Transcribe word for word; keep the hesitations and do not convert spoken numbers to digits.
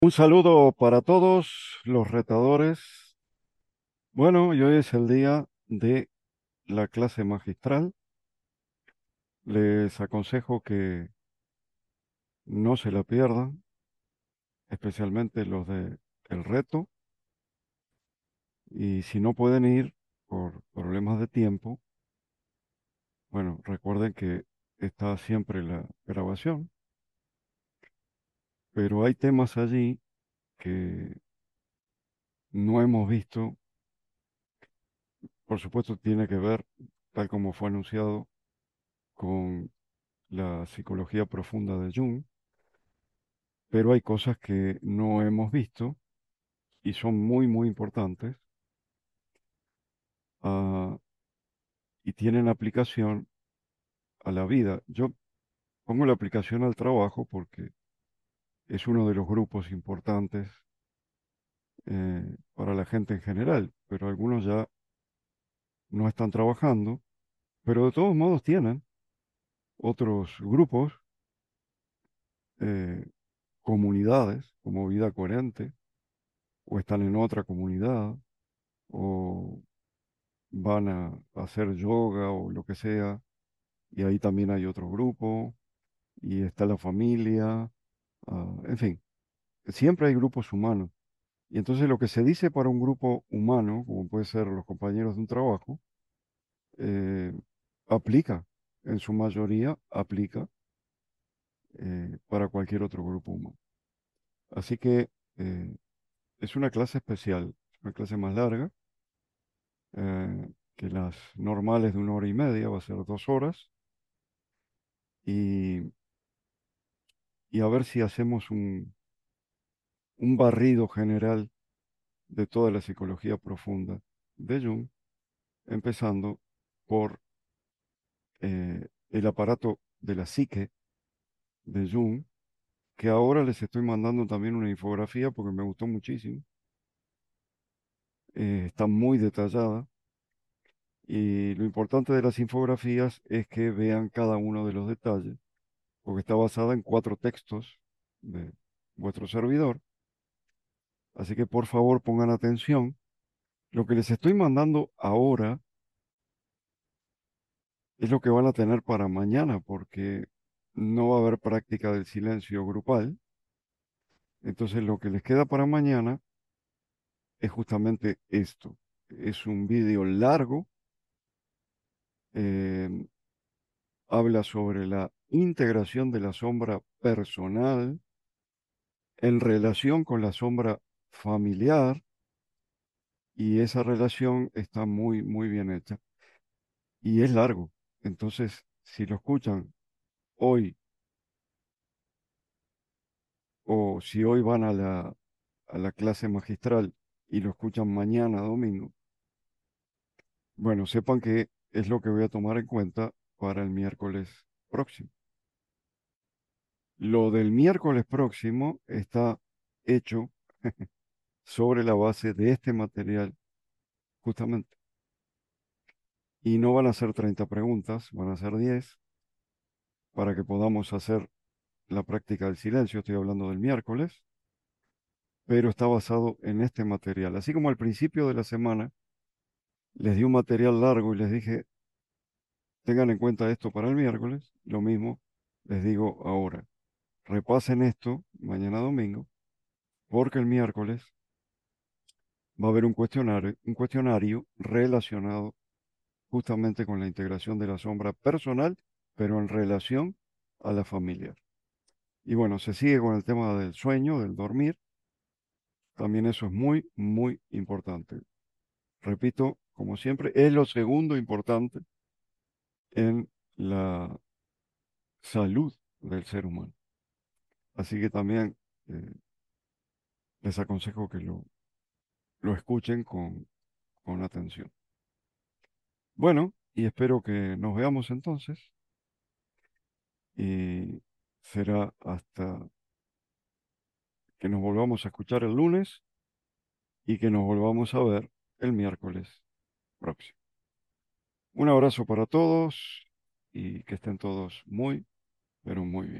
Un saludo para todos los retadores. Bueno, y hoy es el día de la clase magistral. Les aconsejo que no se la pierdan, especialmente los de el reto. Y si no pueden ir por problemas de tiempo, bueno, recuerden que está siempre la grabación, pero hay temas allí que no hemos visto. Por supuesto, tiene que ver, tal como fue anunciado, con la psicología profunda de Jung, pero hay cosas que no hemos visto y son muy, muy importantes, ah, y tienen aplicación a la vida. Yo pongo la aplicación al trabajo porque es uno de los grupos importantes eh, para la gente en general, pero algunos ya no están trabajando, pero de todos modos tienen otros grupos, eh, comunidades como Vida Coherente, o están en otra comunidad, o van a hacer yoga o lo que sea, y ahí también hay otro grupo, y está la familia, ah, en fin, siempre hay grupos humanos. Y entonces lo que se dice para un grupo humano, como puede ser los compañeros de un trabajo, eh, aplica, en su mayoría aplica eh, para cualquier otro grupo humano. Así que eh, es una clase especial, una clase más larga eh, que las normales de una hora y media, va a ser dos horas, y, y a ver si hacemos un, un barrido general de toda la psicología profunda de Jung, empezando por eh, el aparato de la psique de Jung, que ahora les estoy mandando también una infografía porque me gustó muchísimo. Eh, está muy detallada y lo importante de las infografías es que vean cada uno de los detalles, porque está basada en cuatro textos de vuestro servidor. Así que por favor pongan atención. Lo que les estoy mandando ahora es lo que van a tener para mañana, porque no va a haber práctica del silencio grupal. Entonces lo que les queda para mañana es justamente esto. Es un vídeo largo, eh, habla sobre la integración de la sombra personal en relación con la sombra familiar, y esa relación está muy, muy bien hecha. Y es largo. Entonces, si lo escuchan hoy, o si hoy van a la, a la clase magistral y lo escuchan mañana, domingo, bueno, sepan que es lo que voy a tomar en cuenta para el miércoles próximo. Lo del miércoles próximo está hecho sobre la base de este material, justamente. Y no van a ser treinta preguntas, van a ser diez para que podamos hacer la práctica del silencio. Estoy hablando del miércoles, pero está basado en este material. Así como al principio de la semana les di un material largo y les dije, tengan en cuenta esto para el miércoles, lo mismo les digo ahora. Repasen esto mañana domingo, porque el miércoles va a haber un cuestionario, un cuestionario relacionado justamente con la integración de la sombra personal, pero en relación a la familiar. Y bueno, se sigue con el tema del sueño, del dormir. También eso es muy, muy importante. Repito, como siempre, es lo segundo importante en la salud del ser humano. Así que también eh, les aconsejo que lo, lo escuchen con, con atención. Bueno, y espero que nos veamos entonces, y será hasta que nos volvamos a escuchar el lunes y que nos volvamos a ver el miércoles próximo. Un abrazo para todos y que estén todos muy, pero muy bien.